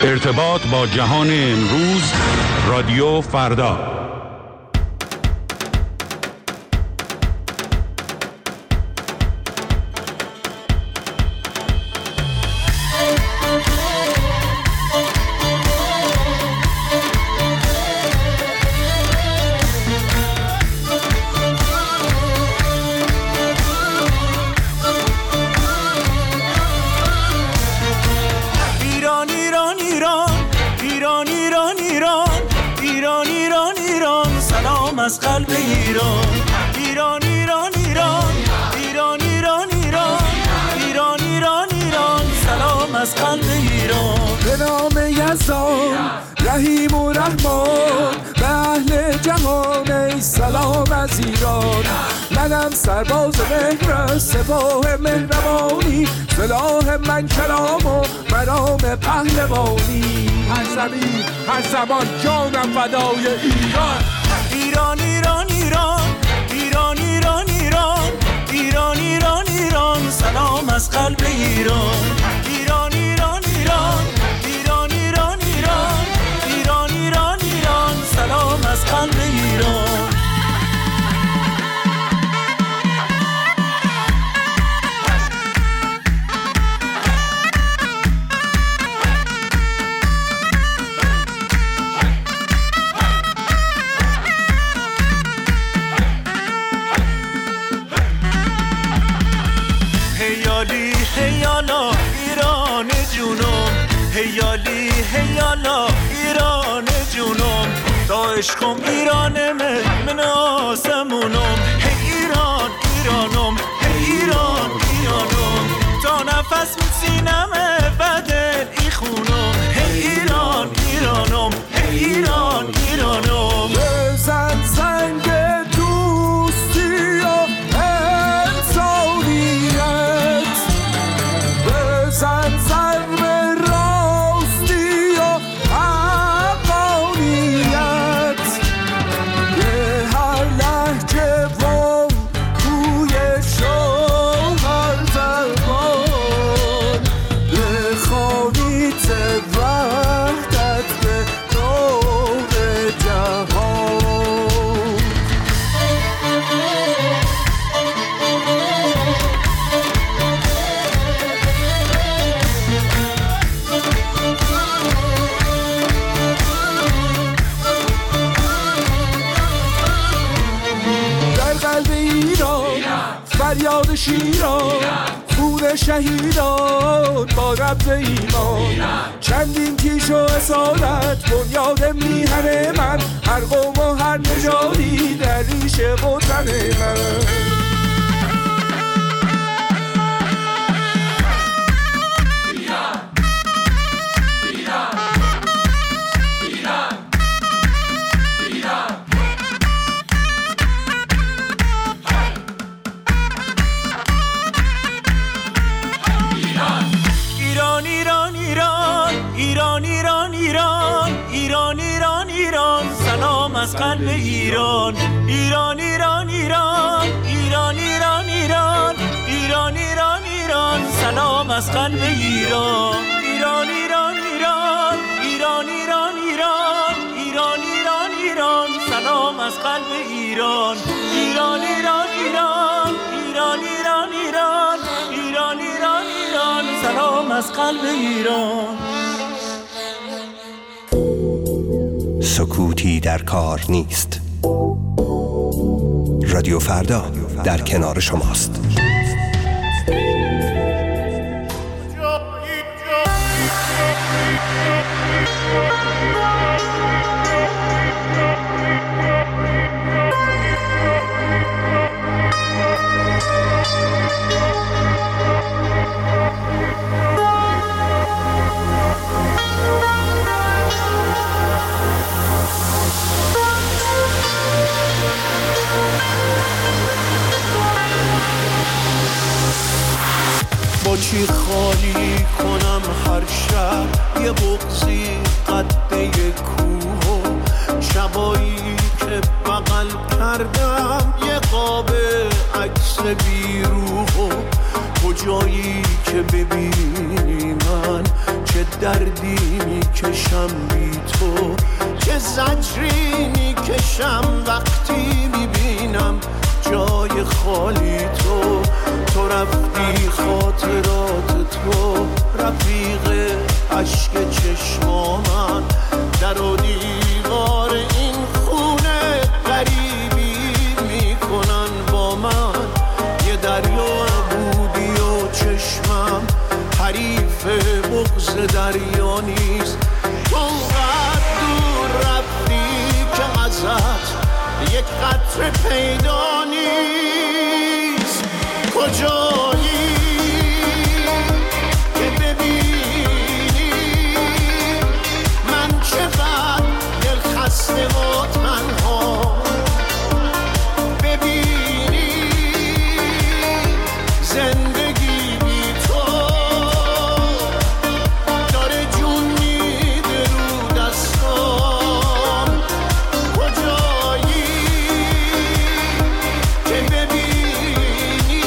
ارتباط با جهان امروز، رادیو فردا. از قلب ایران، ایران ایران ایران، ایران ایران ایران، ایران ایران ایران، سلام از قلب ایران. به نام یزدان رحیم و رحمان، به اهل جهان ای سلام از ایران. منم سرباز مهر سپاه مهربانی، سلاح من کلام و مرام پهلوانی. هر زمین هر زمان جانم فدای ایران. ایران ایران ایران، ایران ایران ایران، ایران ایران ایران، سلام از قلب ایران. ایران ایران ایران، ایران ایران ایران، ایران ایران ایران، سلام از قلب ایران. هیالا ایران جونم، هیالی هیالا ایران جونم، تا عشقم ایرانمه من آسمونم. هی ایران ایرانم، هی ایران ایرانم، تا نفس سینمه بدل ای خونم. هی ایران ایرانم، هی ایران ایرانم. بزن زنگ دوستی و انسانیت، بزن ضرب راستی و حقانیت. به هر لهجه و توی شوهر زبان، بخوانید وحدت به نور جهان. در قلب ایران فریاد شیران، خون شهیدان با ربط ایمان. چندین کیش و اصالت بنیاد میهن من، هر قوم و هر نژادی در ریشه وطن من. ایران ایران ایران، ایران ایران ایران، ایران ایران ایران، سلام از قلب ایران. ایران ایران ایران، ایران ایران ایران، ایران ایران ایران، سلام از قلب ایران. ایران ایران ایران، ایران ایران ایران، ایران ایران ایران، سلام از قلب ایران. ایران ایران ایران، ایران ایران ایران، ایران ایران ایران، سلام از قلب ایران. سکوتی در کار نیست. رادیو فردا در کنار شماست. با چی خالی کنم هر شب یه بغضی قده کوه، شبایی که بغل کردم یه قاب عکس بیروح. کجایی که ببینی من چه دردی میکشم بی تو، چه زجری میکشم وقتی میبینم جای خالی تو. تو رفتی خاطرات تو رفیق عشق چشما من، در و دیوار این خونه غریبی میکنن با من. یه دریا بودی و چشمم حریف بغض دریا نیست. تو قد دور رفتی که ازت یک قطره پیدا نیست. کجایی که ببینی من چقدر دل خسته و تنها، ببینی زندگی بی تو داره جون میده رو دستام. کجایی که ببینی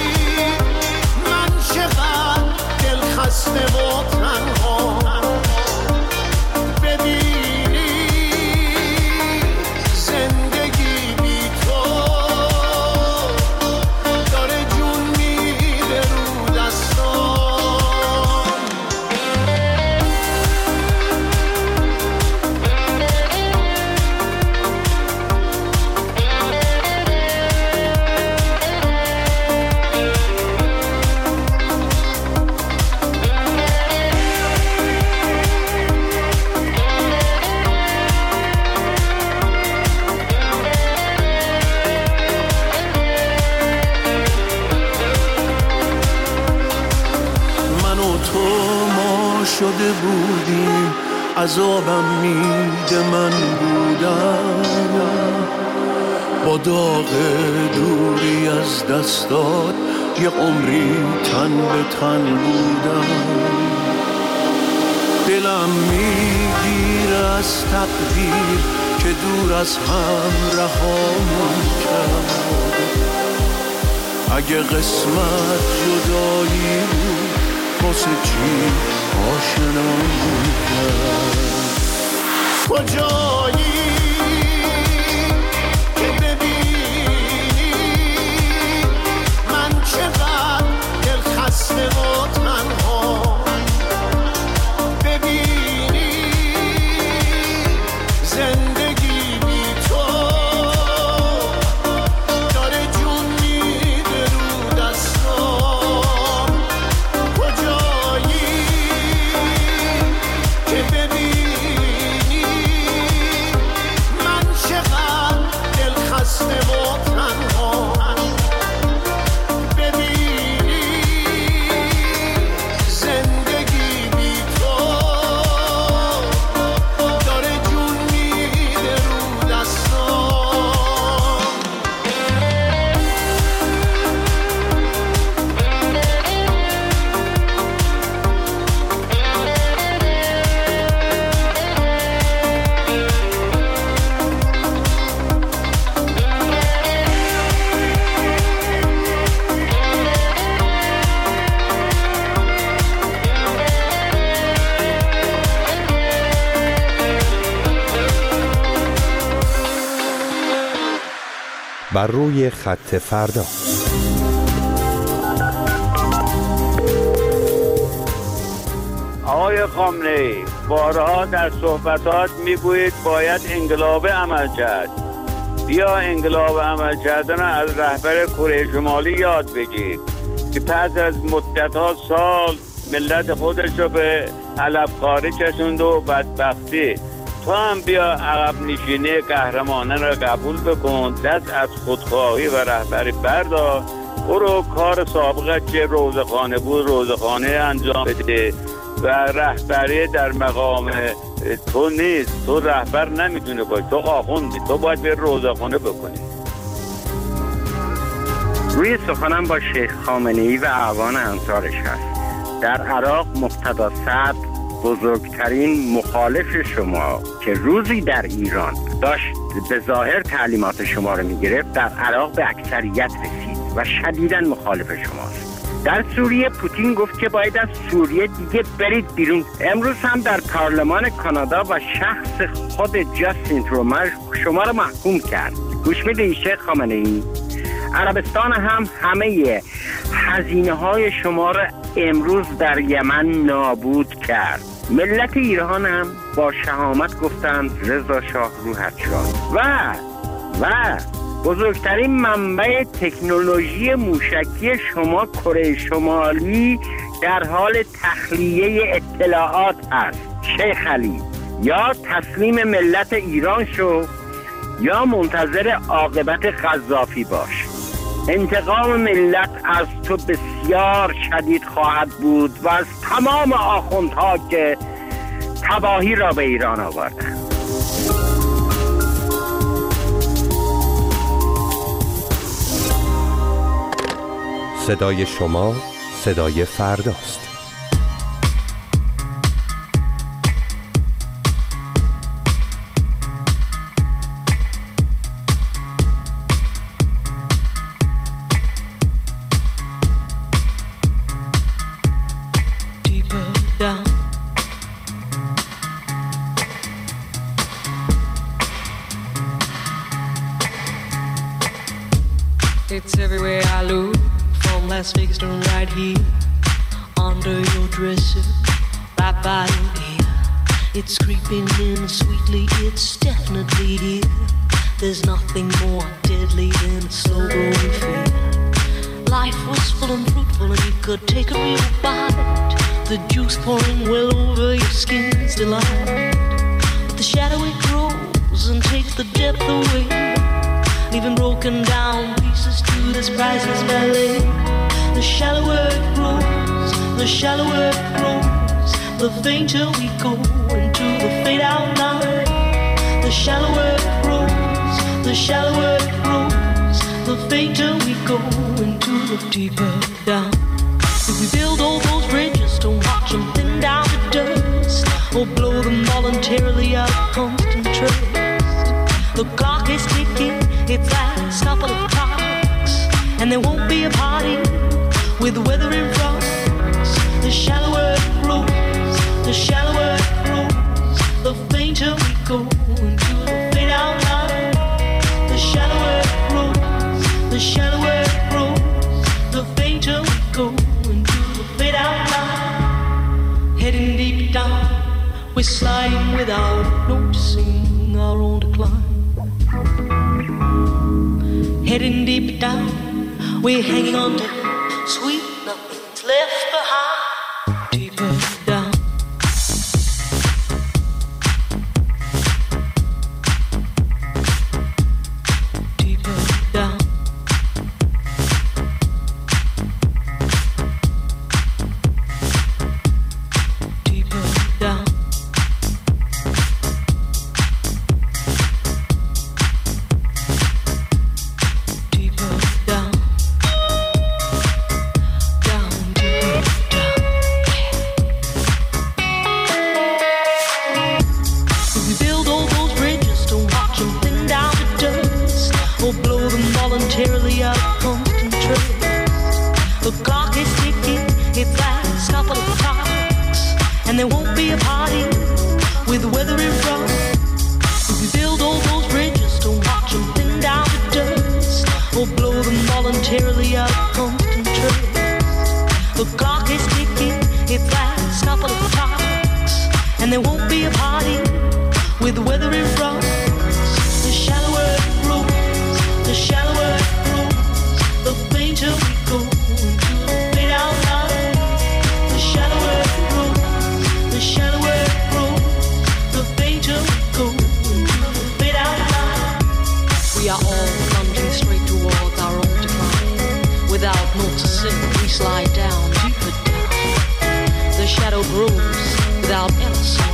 من چقدر دل خسته و تنها، ببینی زندگی بی تو داره جون میده رو دستام. من و تو ما شده بودیم، عذابم میده من بودم با داغ دوری از دستات، یه عمری تن به تن بودم. دلم میگیره از تقدیر که دور از هم رهامون کرد. اگه قسمت جدایی بود واسه چی آشنامون کرد. کجایی که ببینی من چقدر دل خسته و تنها، ببینی زندگی بی تو داره جون میده رو دستام. کجایی که ببینی من چقدر دل خسته و تنها، ببینی زندگی بی تو داره جون میده رو دستام. بر روی خط فردا. آقای خامنه‌ای، بارها در صحبتات میگویید باید انقلاب عمل کرد. بیا انقلاب عمل کردن از رهبر کره شمالی یاد بگیر که پس از مدت‌ها سال ملت خودش رو به علف‌خواری کشوند و بدبختی. تو هم بیا عقب نشینی قهرمانه را قبول بکن، دست از خودخواهی و رهبری بردار، برو کار سابقه که روزخانه بود روزخانه انجام بده و رهبری در مقام تو نیست. تو رهبر نمیتونه باید، تو آخوندی، تو باید به روزخانه بکنی. روی سخنم با شیخ خامنه‌ای و اعوان انصارش هست. در عراق مقتدا صدر بزرگترین مخالف شما که روزی در ایران داشت به ظاهر تعلیمات شما رو میگرفت، در عراق به اکثریت رسید و شدیداً مخالف شماست. در سوریه پوتین گفت که باید از سوریه دیگه برید بیرون. امروز هم در پارلمان کانادا و شخص خود جاستین ترومر شما رو محکوم کرد. گوش میدید شیخ خامنه‌ای؟ عربستان هم همه هزینه‌های شما رو امروز در یمن نابود کرد. ملت ایران هم با شهامت گفتند رضا شاه روحت شاد. و بزرگترین منبع تکنولوژی موشکی شما کره شمالی در حال تخلیه اطلاعات است. شیخ علی، یا تسلیم ملت ایران شو یا منتظر عاقبت قذافی باش. انتقام ملت از تو بسیار شدید خواهد بود و از تمام آخوندها که تباهی را به ایران آوردند. صدای شما صدای فرداست. It's everywhere I look, from Las Vegas to right here, under your dresser, right by your ear. It's creeping in sweetly, it's definitely here. There's nothing more deadly than a slow-growing fear. Life was full and fruitful and you could take a real bite. The juice pouring well over your skin's delight. But the shadow it grows and takes the depth away, leaving broken down pieces to this priceless ballet. The shallower it grows, the shallower it grows, the fainter we go into the fade-out line. The shallower it grows, the shallower it grows, the fainter we go into the deeper down. If we build all those bridges, don't watch them thin down to dust, or blow them voluntarily out of constant trust. The clock is ticking, it's last couple of clocks, and there won't be a party with the weather in front. The shallower it grows, the shallower it grows, the fainter we go into the fade-out line. The shallower it grows, the shallower it grows, the fainter we go into the fade-out line. Heading deep down, we're sliding without noticing our own decline. Heading deep down, we're hanging on to sweet nothing's left behind. Deeper down. Deeper down. Deeper down. Voluntarily out of constant trust. The clock is ticking, it's last couple of clocks, and there won't be a party with the weather in front. If we build all those bridges, don't watch them thin down to dust, or blow them voluntarily out of constant trust. The clock is ticking, it's last couple of clocks, and there won't be a party with the weather in front. The shallower it grows, the shallower it grows, the fainter we go into the fade-out line. The shallower it grows, the shallower it grows, the fainter we go into the fade-out line. We are all plunging straight towards our own decline. Without noticing, we slide down, deeper down. The shadow grows without ever seeing.